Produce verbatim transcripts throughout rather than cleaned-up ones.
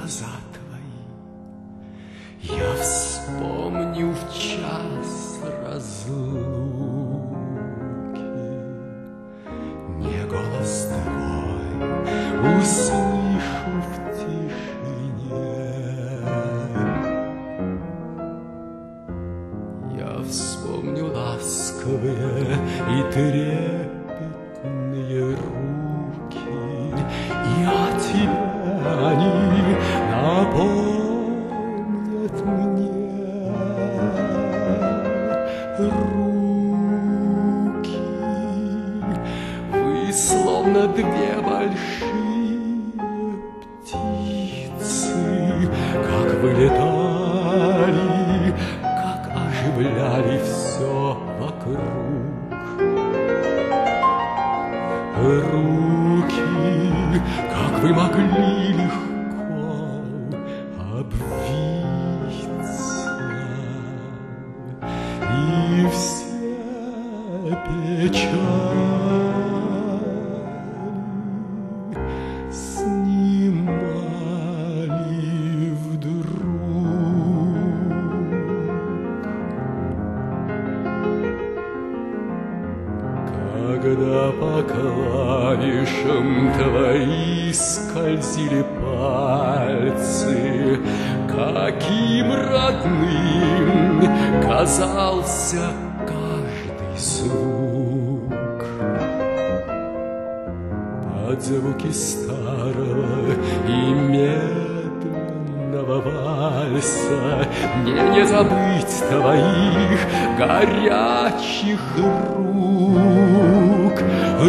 глаза твои. Я вспомню в час разлуки не голос твой услышу в тишине. Я вспомню ласковые и трепетные руки, и о тебе они напомнят мне. Руки, вы словно две большие птицы, как вылетали, как оживляли все вокруг. Руки, как вы могли легко обвиться, и все печали снимали вдруг. Когда по клавишам твои скользили пальцы, каким родным казался каждый звук. Под звуки старого и медленного вальса мне не забыть твоих горячих рук.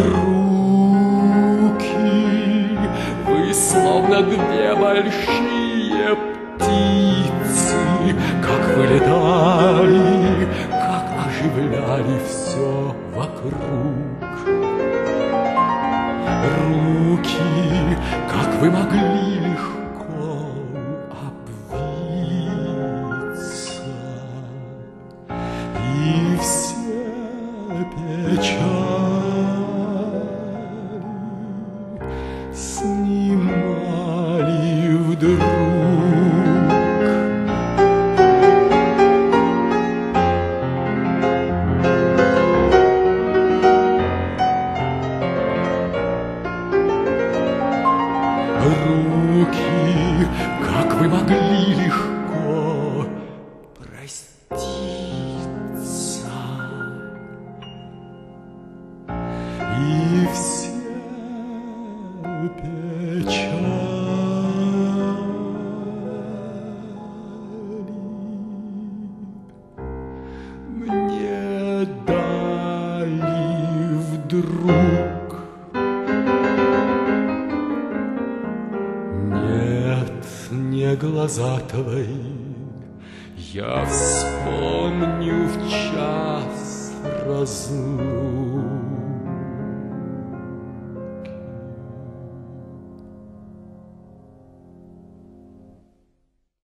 Руки, вы словно две большие птицы, как вылетали, как оживляли все вокруг. Руки, как вы могли легко обвиться, и все печали снимали вдруг. Руки, как вы могли легко проститься, и все печали мне дали вдруг. Нет, не глаза твои, я вспомню в час разлуки